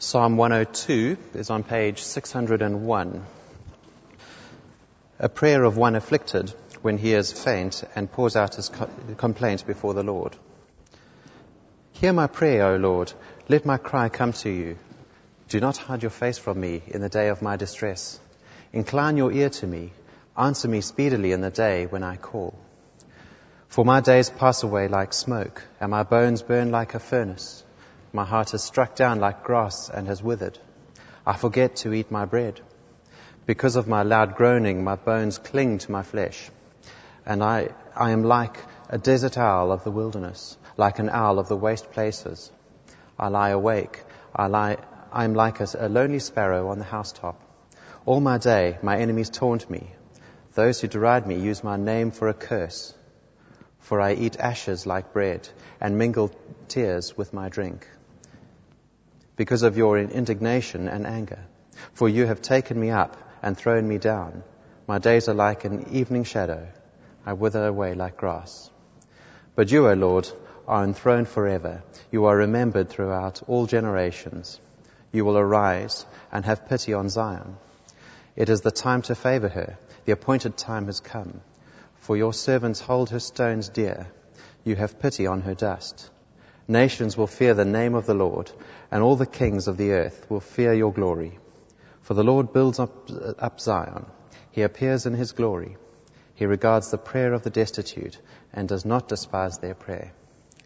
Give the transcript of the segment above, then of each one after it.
Psalm 102 is on page 601. A prayer of one afflicted when he is faint and pours out his complaint before the Lord. Hear my prayer, O Lord. Let my cry come to you. Do not hide your face from me in the day of my distress. Incline your ear to me. Answer me speedily in the day when I call. For my days pass away like smoke, and my bones burn like a furnace. My heart is struck down like grass and has withered. I forget to eat my bread. Because of my loud groaning, my bones cling to my flesh. And I am like a desert owl of the wilderness, like an owl of the waste places. I lie awake. I am like a lonely sparrow on the housetop. All my day, my enemies taunt me. Those who deride me use my name for a curse. For I eat ashes like bread and mingle tears with my drink. Because of your indignation and anger. For you have taken me up and thrown me down. My days are like an evening shadow. I wither away like grass. But you, O Lord, are enthroned forever. You are remembered throughout all generations. You will arise and have pity on Zion. It is the time to favor her. The appointed time has come. For your servants hold her stones dear. You have pity on her dust. Nations will fear the name of the Lord, and all the kings of the earth will fear your glory. For the Lord builds up Zion. He appears in his glory. He regards the prayer of the destitute and does not despise their prayer.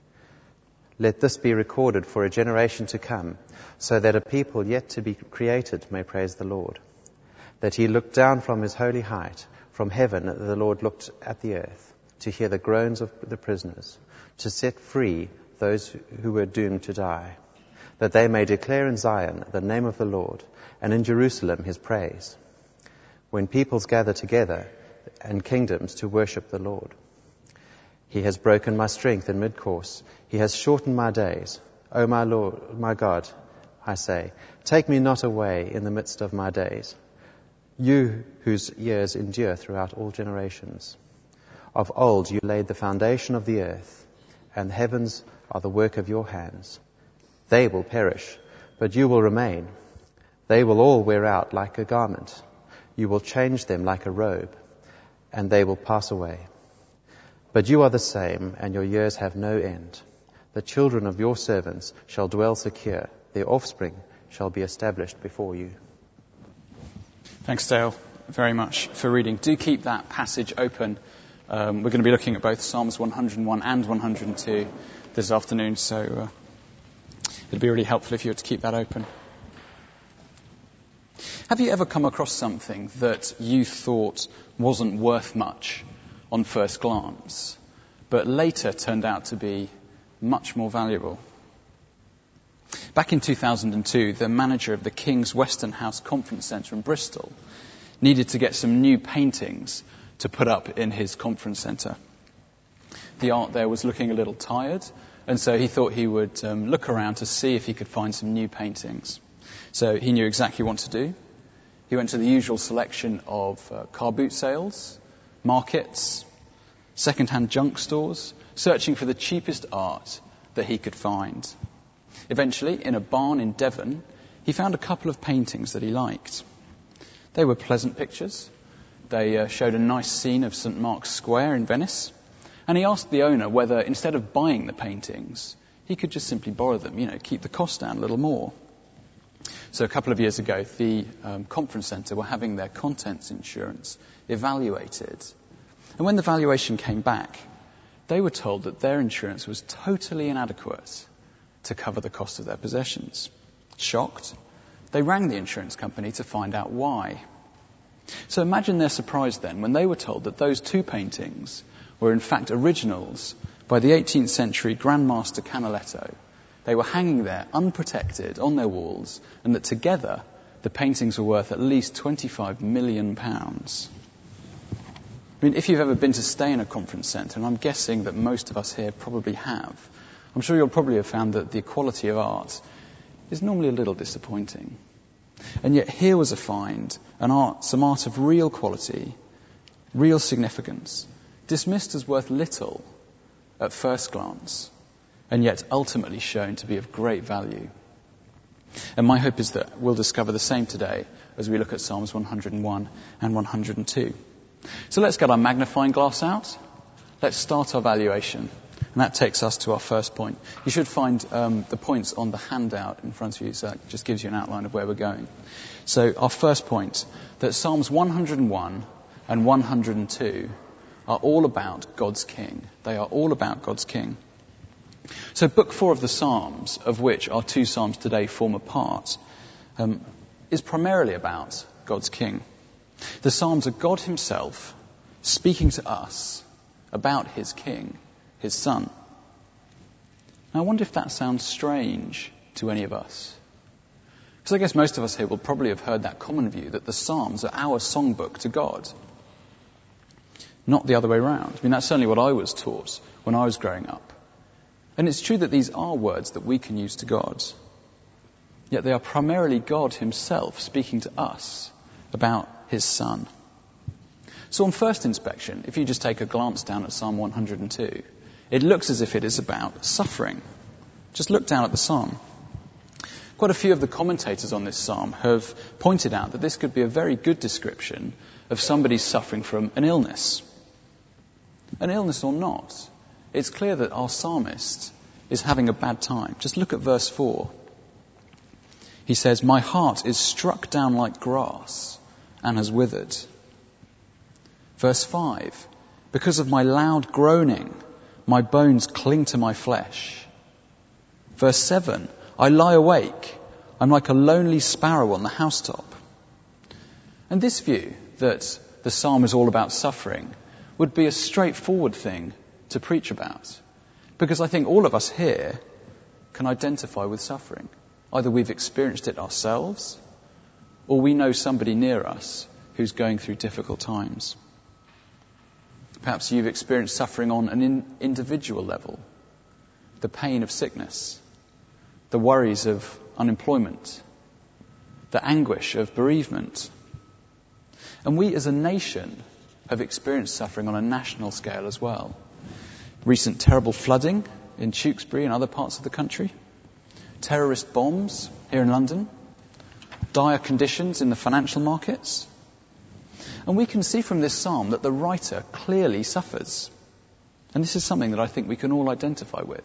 Let this be recorded for a generation to come, so that a people yet to be created may praise the Lord. That he looked down from his holy height. From heaven the Lord looked at the earth, to hear the groans of the prisoners, to set free those who were doomed to die, that they may declare in Zion the name of the Lord, and in Jerusalem his praise, when peoples gather together and kingdoms to worship the Lord. He has broken my strength in mid-course. He has shortened my days. O my Lord, my God, I say, take me not away in the midst of my days. You whose years endure throughout all generations. Of old you laid the foundation of the earth, and the heavens are the work of your hands. They will perish, but you will remain. They will all wear out like a garment. You will change them like a robe, and they will pass away. But you are the same, and your years have no end. The children of your servants shall dwell secure. Their offspring shall be established before you. Thanks, Dale, very much for reading. Do keep that passage open. We're going to be looking at both Psalms 101 and 102 this afternoon, so it'd be really helpful if you were to keep that open. Have you ever come across something that you thought wasn't worth much on first glance, but later turned out to be much more valuable? Back in 2002, the manager of the King's Western House Conference Centre in Bristol needed to get some new paintings to put up in his conference centre. The art there was looking a little tired, and so he thought he would look around to see if he could find some new paintings. So he knew exactly what to do. He went to the usual selection of car boot sales, markets, second-hand junk stores, searching for the cheapest art that he could find. Eventually, in a barn in Devon, he found a couple of paintings that he liked. They were pleasant pictures. They showed a nice scene of St. Mark's Square in Venice. And he asked the owner whether, instead of buying the paintings, he could just simply borrow them, keep the cost down a little more. So a couple of years ago, the conference centre were having their contents insurance evaluated. And when the valuation came back, they were told that their insurance was totally inadequate to cover the cost of their possessions. Shocked, they rang the insurance company to find out why. So imagine their surprise then when they were told that those two paintings were in fact originals by the 18th century Grandmaster Canaletto. They were hanging there unprotected on their walls, and that together the paintings were worth at least £25 million. If you've ever been to stay in a conference centre, and I'm guessing that most of us here probably have, I'm sure you'll probably have found that the quality of art is normally a little disappointing. And yet here was a find, some art of real quality, real significance, dismissed as worth little at first glance, and yet ultimately shown to be of great value. And my hope is that we'll discover the same today as we look at Psalms 101 and 102. So let's get our magnifying glass out. Let's start our valuation. And that takes us to our first point. You should find the points on the handout in front of you, so that just gives you an outline of where we're going. So our first point, that Psalms 101 and 102 are all about God's King. They are all about God's King. So Book 4 of the Psalms, of which our 2 Psalms today form a part, is primarily about God's King. The Psalms are God himself speaking to us about his King, his Son. Now, I wonder if that sounds strange to any of us. Because I guess most of us here will probably have heard that common view that the Psalms are our songbook to God. Not the other way around. I mean, that's certainly what I was taught when I was growing up. And it's true that these are words that we can use to God. Yet they are primarily God himself speaking to us about his Son. So on first inspection, if you just take a glance down at Psalm 102, it looks as if it is about suffering. Just look down at the psalm. Quite a few of the commentators on this psalm have pointed out that this could be a very good description of somebody suffering from an illness. An illness or not, it's clear that our psalmist is having a bad time. Just look at verse 4. He says, "My heart is struck down like grass and has withered." Verse 5, "Because of my loud groaning, my bones cling to my flesh." Verse 7, "I lie awake. I'm like a lonely sparrow on the housetop." And this view, that the psalm is all about suffering, would be a straightforward thing to preach about. Because I think all of us here can identify with suffering. Either we've experienced it ourselves, or we know somebody near us who's going through difficult times. Perhaps you've experienced suffering on an individual level. The pain of sickness, the worries of unemployment, the anguish of bereavement. And we as a nation have experienced suffering on a national scale as well. Recent terrible flooding in Tewkesbury and other parts of the country. Terrorist bombs here in London. Dire conditions in the financial markets. And we can see from this psalm that the writer clearly suffers. And this is something that I think we can all identify with.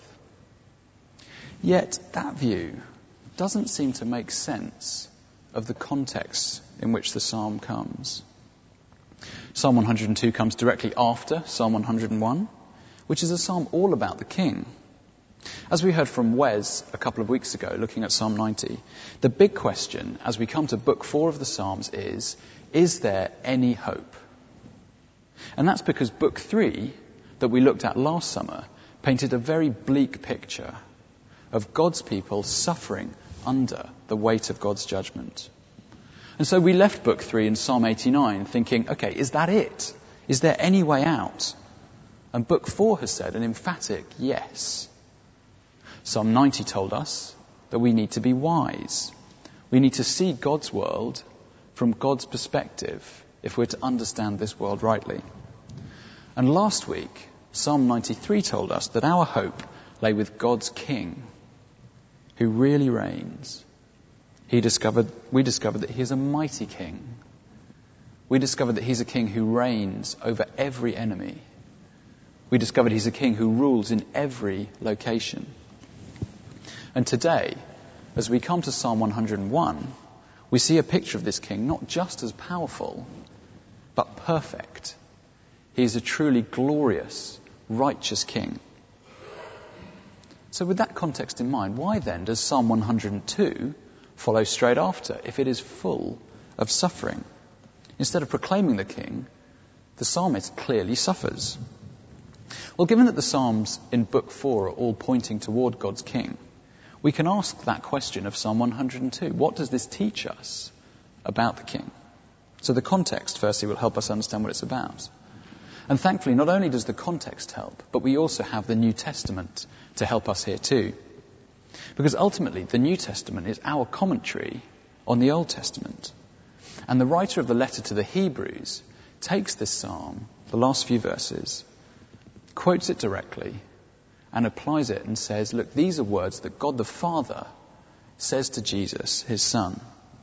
Yet that view doesn't seem to make sense of the context in which the psalm comes. Psalm 102 comes directly after Psalm 101, which is a psalm all about the King. As we heard from Wes a couple of weeks ago, looking at Psalm 90, the big question as we come to Book 4 of the Psalms is there any hope? And that's because Book 3, that we looked at last summer, painted a very bleak picture of God's people suffering under the weight of God's judgment. And so we left Book 3 in Psalm 89 thinking, okay, is that it? Is there any way out? And Book 4 has said an emphatic yes. Psalm 90 told us that we need to be wise. We need to see God's world from God's perspective if we're to understand this world rightly. And last week, Psalm 93 told us that our hope lay with God's King, who really reigns. We discovered that he is a mighty King. We discovered that he's a King who reigns over every enemy. We discovered he's a King who rules in every location. And today, as we come to Psalm 101, we see a picture of this King not just as powerful, but perfect. He is a truly glorious, righteous King. So with that context in mind, why then does Psalm 102 follow straight after if it is full of suffering? Instead of proclaiming the King, the psalmist clearly suffers. Well, given that the Psalms in Book 4 are all pointing toward God's King, we can ask that question of Psalm 102. What does this teach us about the King? So the context, firstly, will help us understand what it's about. And thankfully, not only does the context help, but we also have the New Testament to help us here too. Because ultimately, the New Testament is our commentary on the Old Testament. And the writer of the letter to the Hebrews takes this psalm, the last few verses, quotes it directly, and applies it and says, look, these are words that God the Father says to Jesus, his son.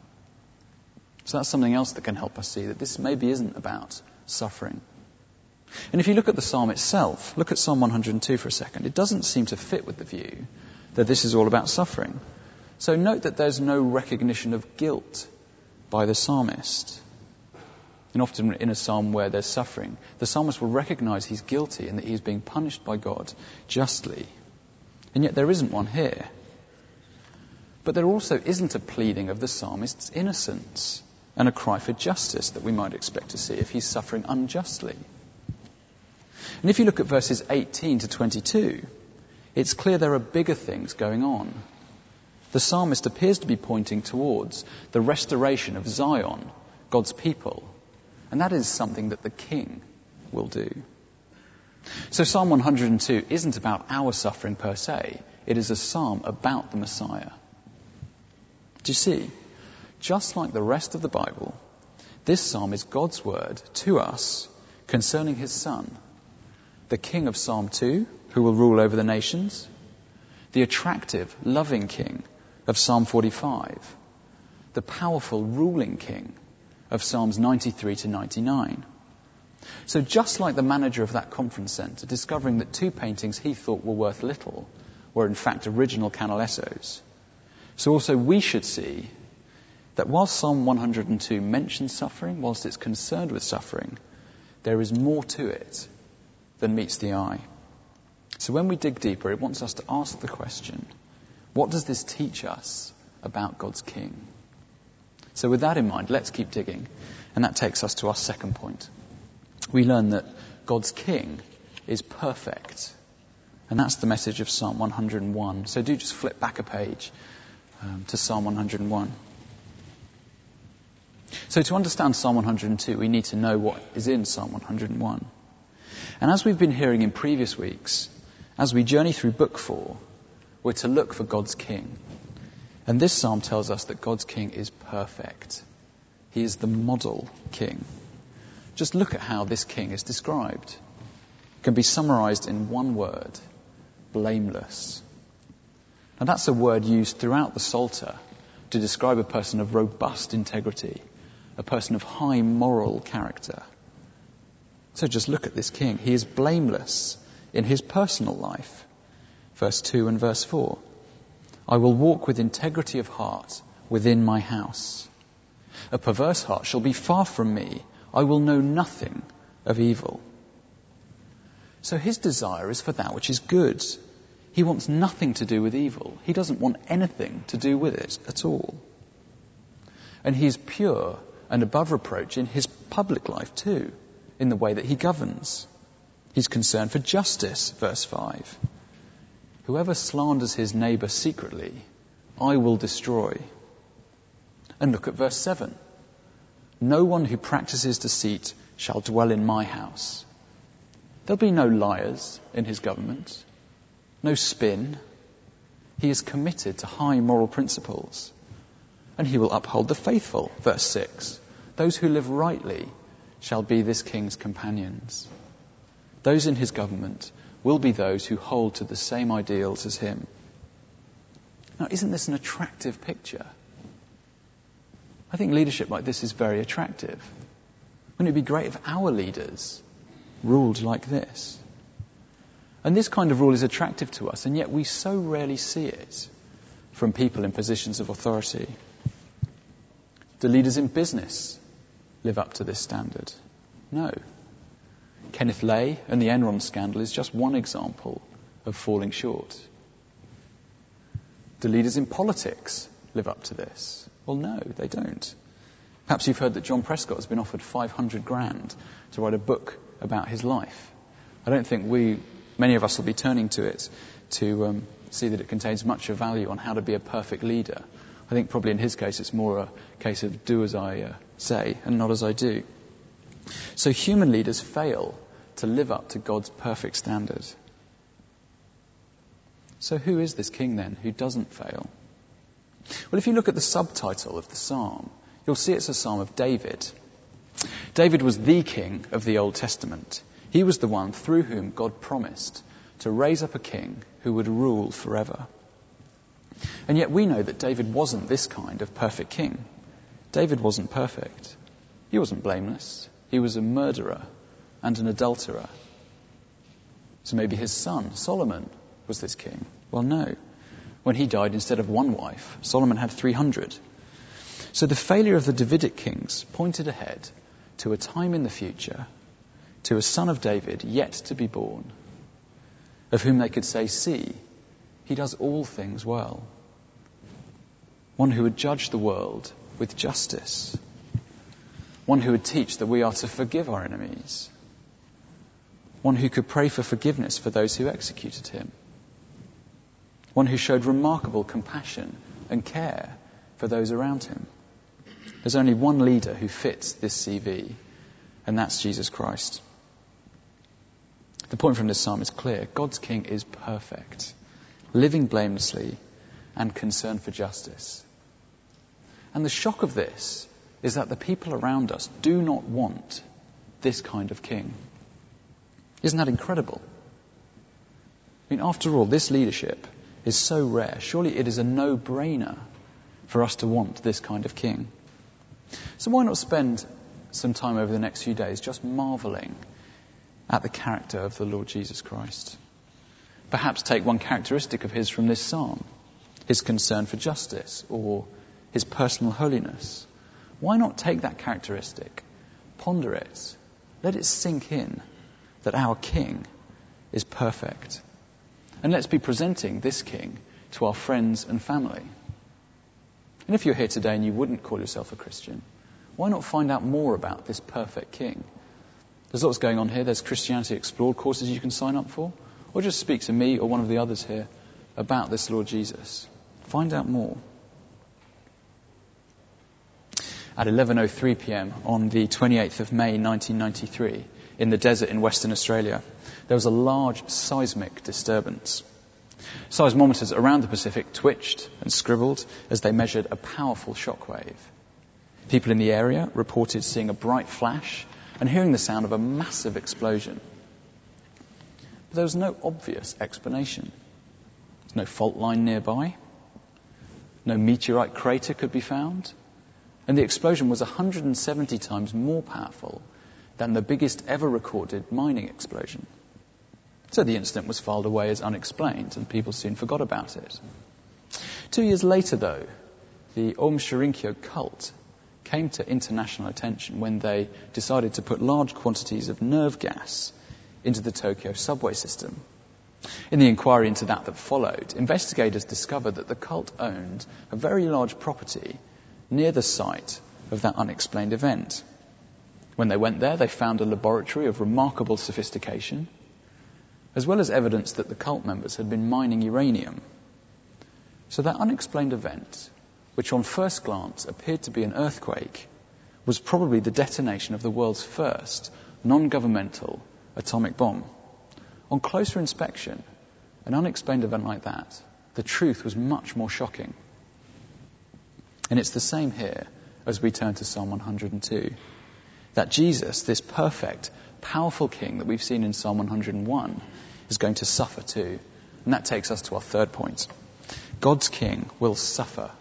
So that's something else that can help us see that this maybe isn't about suffering. And if you look at the psalm itself, look at Psalm 102 for a second, it doesn't seem to fit with the view that this is all about suffering. So note that there's no recognition of guilt by the psalmist. And often in a psalm where there's suffering, the psalmist will recognize he's guilty and that he's being punished by God justly. And yet there isn't one here. But there also isn't a pleading of the psalmist's innocence and a cry for justice that we might expect to see if he's suffering unjustly. And if you look at verses 18 to 22, it's clear there are bigger things going on. The psalmist appears to be pointing towards the restoration of Zion, God's people. And that is something that the king will do. So Psalm 102 isn't about our suffering per se. It is a psalm about the Messiah. Do you see? Just like the rest of the Bible, this psalm is God's word to us concerning his son, the king of Psalm 2, who will rule over the nations, the attractive, loving king of Psalm 45, the powerful, ruling king of Psalms 93 to 99. So just like the manager of that conference centre discovering that 2 paintings he thought were worth little were in fact original Canalessos, so also we should see that whilst Psalm 102 mentions suffering, whilst it's concerned with suffering, there is more to it than meets the eye. So when we dig deeper, it wants us to ask the question, what does this teach us about God's King? So with that in mind, let's keep digging. And that takes us to our second point. We learn that God's King is perfect. And that's the message of Psalm 101. So do just flip back a page to Psalm 101. So to understand Psalm 102, we need to know what is in Psalm 101. And as we've been hearing in previous weeks, as we journey through Book 4, we're to look for God's King. And this psalm tells us that God's King is perfect. He is the model king. Just look at how this king is described. It can be summarized in one word, blameless. Now that's a word used throughout the Psalter to describe a person of robust integrity, a person of high moral character. So just look at this king. He is blameless in his personal life. Verse 2 and verse 4. I will walk with integrity of heart within my house. A perverse heart shall be far from me. I will know nothing of evil. So his desire is for that which is good. He wants nothing to do with evil. He doesn't want anything to do with it at all. And he is pure and above reproach in his public life too, in the way that he governs. He's concerned for justice, verse 5. Whoever slanders his neighbour secretly, I will destroy. And look at verse 7. No one who practices deceit shall dwell in my house. There'll be no liars in his government, no spin. He is committed to high moral principles. And he will uphold the faithful, verse 6. Those who live rightly shall be this king's companions. Those in his government will be those who hold to the same ideals as him. Now, isn't this an attractive picture? I think leadership like this is very attractive. Wouldn't it be great if our leaders ruled like this? And this kind of rule is attractive to us, and yet we so rarely see it from people in positions of authority. Do leaders in business live up to this standard? No. Kenneth Lay and the Enron scandal is just one example of falling short. Do leaders in politics live up to this? Well, no, they don't. Perhaps you've heard that John Prescott has been offered $500,000 to write a book about his life. I don't think many of us will be turning to it to see that it contains much of value on how to be a perfect leader. I think probably in his case it's more a case of do as I say and not as I do. So human leaders fail to live up to God's perfect standard. So who is this king then who doesn't fail? Well, if you look at the subtitle of the psalm, you'll see it's a psalm of David. David was the king of the Old Testament. He was the one through whom God promised to raise up a king who would rule forever. And yet we know that David wasn't this kind of perfect king. David wasn't perfect. He wasn't blameless. He was a murderer and an adulterer. So maybe his son, Solomon, was this king. Well, no. When he died, instead of one wife, Solomon had 300. So the failure of the Davidic kings pointed ahead to a time in the future, to a son of David yet to be born, of whom they could say, see, he does all things well. One who would judge the world with justice. One who would teach that we are to forgive our enemies. One who could pray for forgiveness for those who executed him. One who showed remarkable compassion and care for those around him. There's only one leader who fits this CV, and that's Jesus Christ. The point from this psalm is clear. God's king is perfect, living blamelessly and concerned for justice. And the shock of this is that the people around us do not want this kind of king. Isn't that incredible? I mean, after all, this leadership is so rare. Surely it is a no-brainer for us to want this kind of king. So why not spend some time over the next few days just marveling at the character of the Lord Jesus Christ? Perhaps take one characteristic of his from this psalm, his concern for justice or his personal holiness. Why not take that characteristic, ponder it, let it sink in that our king is perfect. And let's be presenting this king to our friends and family. And if you're here today and you wouldn't call yourself a Christian, why not find out more about this perfect king? There's lots going on here. There's Christianity Explored courses you can sign up for. Or just speak to me or one of the others here about this Lord Jesus. Find out more. At 11:03 p.m. on the 28th of May 1993, in the desert in Western Australia, there was a large seismic disturbance. Seismometers around the Pacific twitched and scribbled as they measured a powerful shockwave. People in the area reported seeing a bright flash and hearing the sound of a massive explosion. But there was no obvious explanation. There's no fault line nearby. No meteorite crater could be found. And the explosion was 170 times more powerful than the biggest ever recorded mining explosion. So the incident was filed away as unexplained, and people soon forgot about it. 2 years later, though, the Aum Shinrikyo cult came to international attention when they decided to put large quantities of nerve gas into the Tokyo subway system. In the inquiry into that followed, investigators discovered that the cult owned a very large property near the site of that unexplained event. When they went there, they found a laboratory of remarkable sophistication, as well as evidence that the cult members had been mining uranium. So that unexplained event, which on first glance appeared to be an earthquake, was probably the detonation of the world's first non-governmental atomic bomb. On closer inspection, an unexplained event like that, the truth was much more shocking. And it's the same here as we turn to Psalm 102. That Jesus, this perfect, powerful king that we've seen in Psalm 101, is going to suffer too. And that takes us to our third point. God's king will suffer.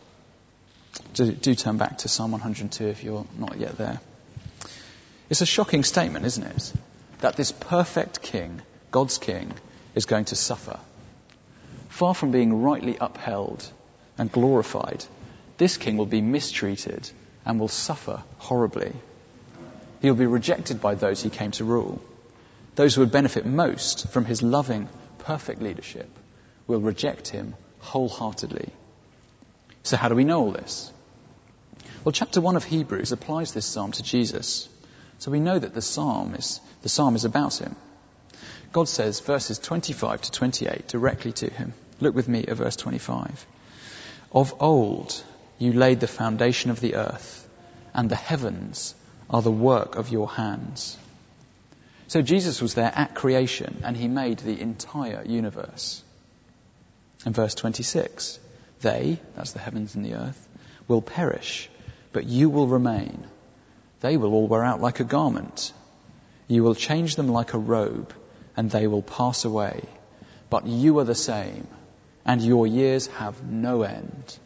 Do turn back to Psalm 102 if you're not yet there. It's a shocking statement, isn't it? That this perfect king, God's king, is going to suffer. Far from being rightly upheld and glorified, this king will be mistreated and will suffer horribly. He will be rejected by those he came to rule. Those who would benefit most from his loving, perfect leadership will reject him wholeheartedly. So how do we know all this? Well, chapter 1 of Hebrews applies this psalm to Jesus. So we know that the psalm is about him. God says, verses 25 to 28, directly to him. Look with me at verse 25. Of old you laid the foundation of the earth, and the heavens are the work of your hands. So Jesus was there at creation, and he made the entire universe. And verse 26, they, that's the heavens and the earth, will perish, but you will remain. They will all wear out like a garment. You will change them like a robe, and they will pass away. But you are the same, and your years have no end.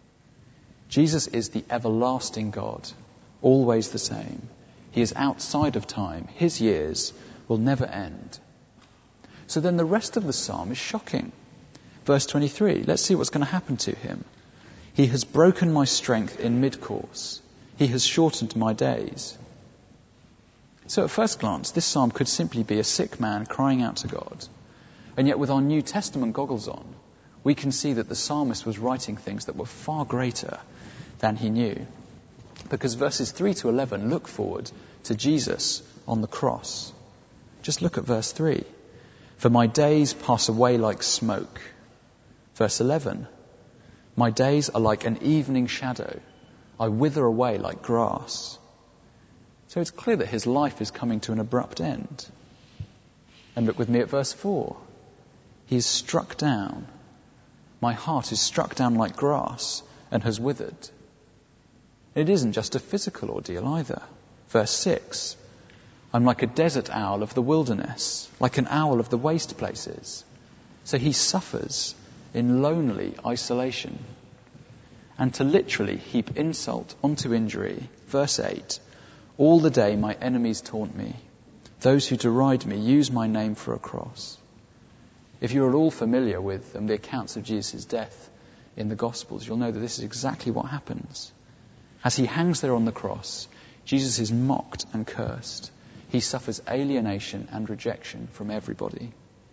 Jesus is the everlasting God, always the same. He is outside of time. His years will never end. So then the rest of the psalm is shocking. Verse 23, let's see what's going to happen to him. He has broken my strength in mid-course. He has shortened my days. So at first glance, this psalm could simply be a sick man crying out to God. And yet with our New Testament goggles on, we can see that the psalmist was writing things that were far greater than he knew. Because verses 3 to 11 look forward to Jesus on the cross. Just look at verse 3. For my days pass away like smoke. Verse 11. My days are like an evening shadow. I wither away like grass. So it's clear that his life is coming to an abrupt end. And look with me at verse 4. He is struck down. My heart is struck down like grass and has withered. It isn't just a physical ordeal either. Verse 6. I'm like a desert owl of the wilderness, like an owl of the waste places. So he suffers in lonely isolation. And to literally heap insult onto injury, verse 8, all the day my enemies taunt me. Those who deride me use my name for a cross. If you're at all familiar with the accounts of Jesus' death in the Gospels, you'll know that this is exactly what happens. As he hangs there on the cross, Jesus is mocked and cursed. He suffers alienation and rejection from everybody.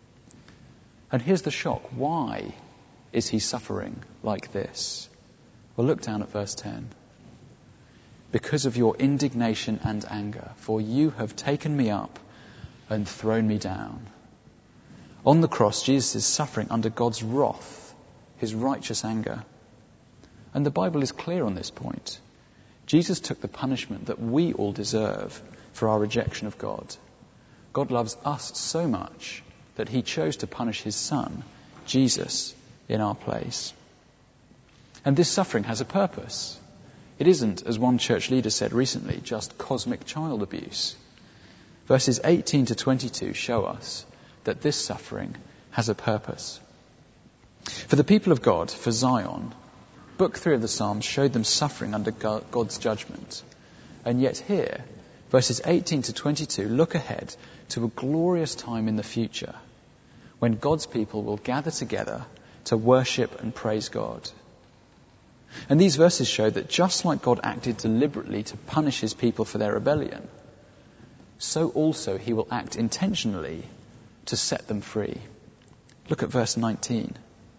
And here's the shock. Why is he suffering like this? Well, look down at verse 10. Because of your indignation and anger, for you have taken me up and thrown me down. On the cross, Jesus is suffering under God's wrath, his righteous anger. And the Bible is clear on this point. Jesus took the punishment that we all deserve for our rejection of God. God loves us so much that he chose to punish his son, Jesus, in our place. And this suffering has a purpose. It isn't, as one church leader said recently, just cosmic child abuse. Verses 18 to 22 show us that this suffering has a purpose. For the people of God, for Zion, Book 3 of the Psalms showed them suffering under God's judgment. And yet here, verses 18 to 22 look ahead to a glorious time in the future when God's people will gather together to worship and praise God. And these verses show that just like God acted deliberately to punish his people for their rebellion, so also he will act intentionally to set them free. Look at verse 19.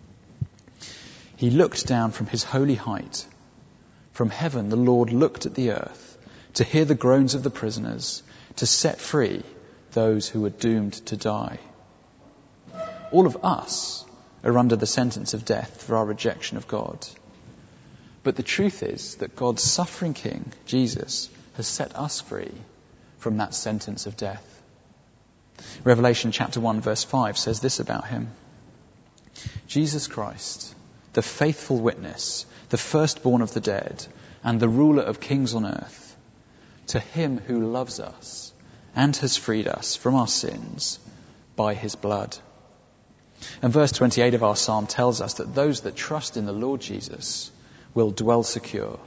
He looked down from his holy height. From heaven the Lord looked at the earth to hear the groans of the prisoners, to set free those who were doomed to die. All of us are under the sentence of death for our rejection of God. But the truth is that God's suffering King, Jesus, has set us free from that sentence of death. Revelation chapter 1 verse 5 says this about him. Jesus Christ, the faithful witness, the firstborn of the dead, and the ruler of kings on earth, to him who loves us and has freed us from our sins by his blood. And verse 28 of our psalm tells us that those that trust in the Lord Jesus will dwell secure.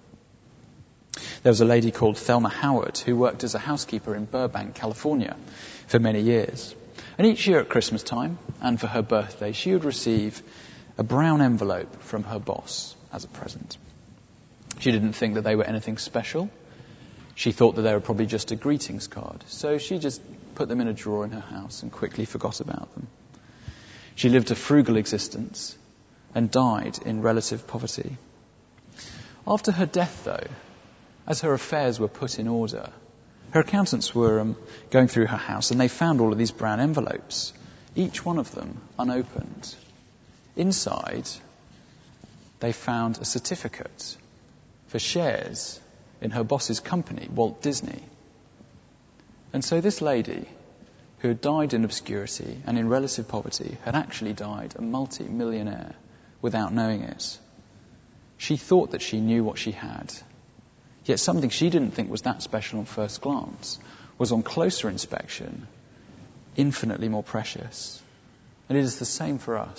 There was a lady called Thelma Howard who worked as a housekeeper in Burbank, California for many years. And each year at Christmas time and for her birthday, she would receive a brown envelope from her boss as a present. She didn't think that they were anything special. She thought that they were probably just a greetings card. So she just put them in a drawer in her house and quickly forgot about them. She lived a frugal existence and died in relative poverty. After her death, though, as her affairs were put in order, her accountants were going through her house and they found all of these brown envelopes, each one of them unopened. Inside, they found a certificate for shares in her boss's company, Walt Disney. And so this lady, who had died in obscurity and in relative poverty, had actually died a multi-millionaire without knowing it. She thought that she knew what she had. Yet something she didn't think was that special on first glance was on closer inspection infinitely more precious. And it is the same for us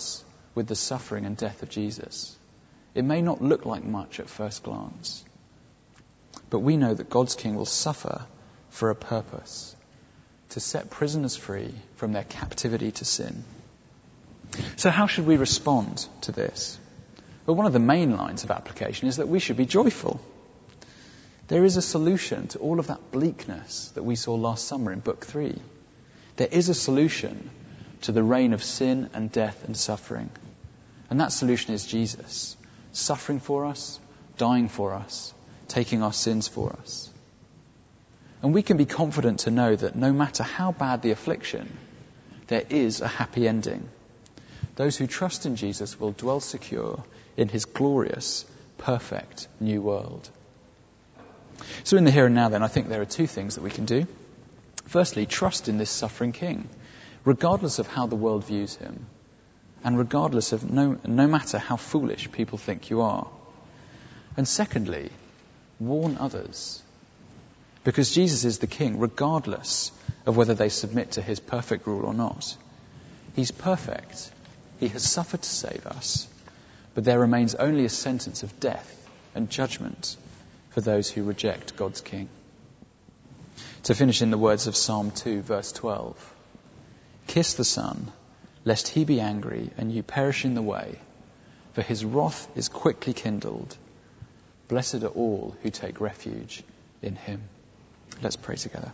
with the suffering and death of Jesus. It may not look like much at first glance, but we know that God's King will suffer for a purpose, to set prisoners free from their captivity to sin. So how should we respond to this? Well, one of the main lines of application is that we should be joyful. There is a solution to all of that bleakness that we saw last summer in Book 3. There is a solution to the reign of sin and death and suffering. And that solution is Jesus, suffering for us, dying for us, taking our sins for us. And we can be confident to know that no matter how bad the affliction, there is a happy ending. Those who trust in Jesus will dwell secure in his glorious, perfect new world. So in the here and now then, I think there are two things that we can do. Firstly, trust in this suffering King, regardless of how the world views him, and regardless of no matter how foolish people think you are. And secondly, warn others. Because Jesus is the King, regardless of whether they submit to his perfect rule or not. He's perfect. He has suffered to save us. But there remains only a sentence of death and judgment for those who reject God's King. To finish in the words of Psalm 2, verse 12. Kiss the Son, lest he be angry and you perish in the way, for his wrath is quickly kindled. Blessed are all who take refuge in him. Let's pray together.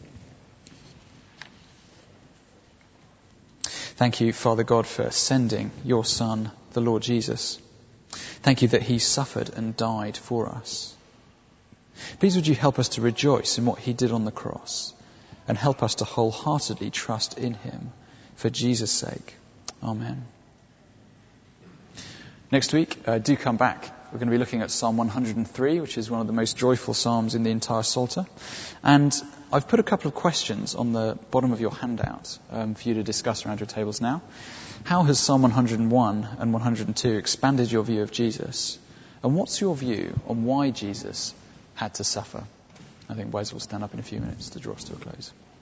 Thank you, Father God, for sending your Son, the Lord Jesus. Thank you that he suffered and died for us. Please would you help us to rejoice in what he did on the cross and help us to wholeheartedly trust in him for Jesus' sake. Amen. Next week, do come back. We're going to be looking at Psalm 103, which is one of the most joyful psalms in the entire Psalter. And I've put a couple of questions on the bottom of your handout for you to discuss around your tables now. How has Psalm 101 and 102 expanded your view of Jesus? And what's your view on why Jesus had to suffer? I think Wes will stand up in a few minutes to draw us to a close.